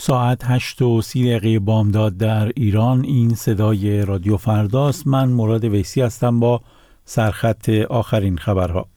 ساعت 8:30 بامداد در ایران. این صدای رادیو فرداست. من مراد ویسی هستم با سرخط آخرین خبرها.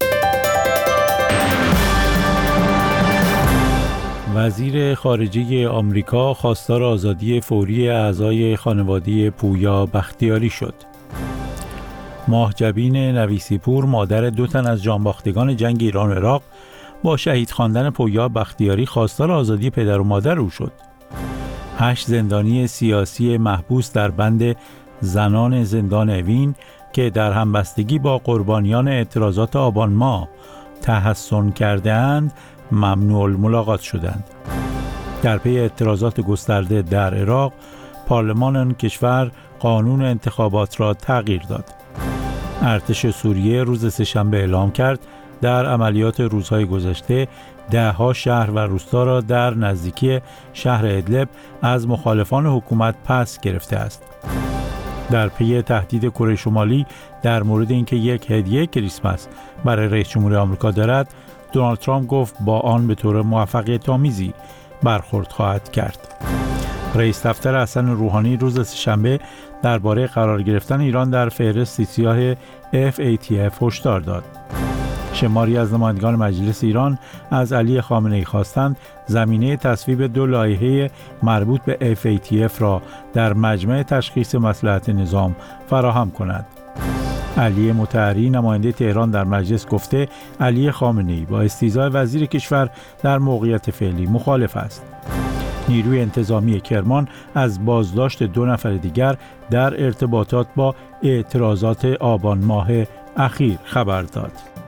وزیر خارجه آمریکا خواستار آزادی فوری اعضای خانواده پویا بختیاری شد. ماه جبین نویسیپور، مادر 2 تن از جانباختگان جنگ ایران و عراق، با شهید خواندن پویا بختیاری خواستار آزادی پدر و مادر او شد. 8 زندانی سیاسی محبوس در بند زنان زندان اوین که در همبستگی با قربانیان اعتراضات آبان ماه تحصن کرده اند ممنوع الملاقات شدند. در پی اعتراضات گسترده در عراق، پارلمان آن کشور قانون انتخابات را تغییر داد. ارتش سوریه روز سه‌شنبه اعلام کرد در عملیات روزهای گذشته 10 شهر و روستا را در نزدیکی شهر ادلب از مخالفان حکومت پس گرفته است. در پی تهدید کره شمالی در مورد اینکه یک هدیه کریسمس برای رئیس جمهوری آمریکا دارد، دونالد ترامپ گفت با آن به طور موفقیت‌آمیزی برخورد خواهد کرد. رئیس دفتر حسن روحانی روز سه‌شنبه درباره قرار گرفتن ایران در فهرست سیاه FATF هشدار داد. شماری از نمایندگان مجلس ایران از علی خامنه‌ای خواستند زمینه تصویب 2 لایحه مربوط به FATF را در مجمع تشخیص مصلحت نظام فراهم کند. علی مطهری نماینده تهران در مجلس گفته علی خامنه‌ای با استیضاح وزیر کشور در موقعیت فعلی مخالف است. نیروی انتظامی کرمان از بازداشت 2 نفر دیگر در ارتباطات با اعتراضات آبان ماه اخیر خبر داد.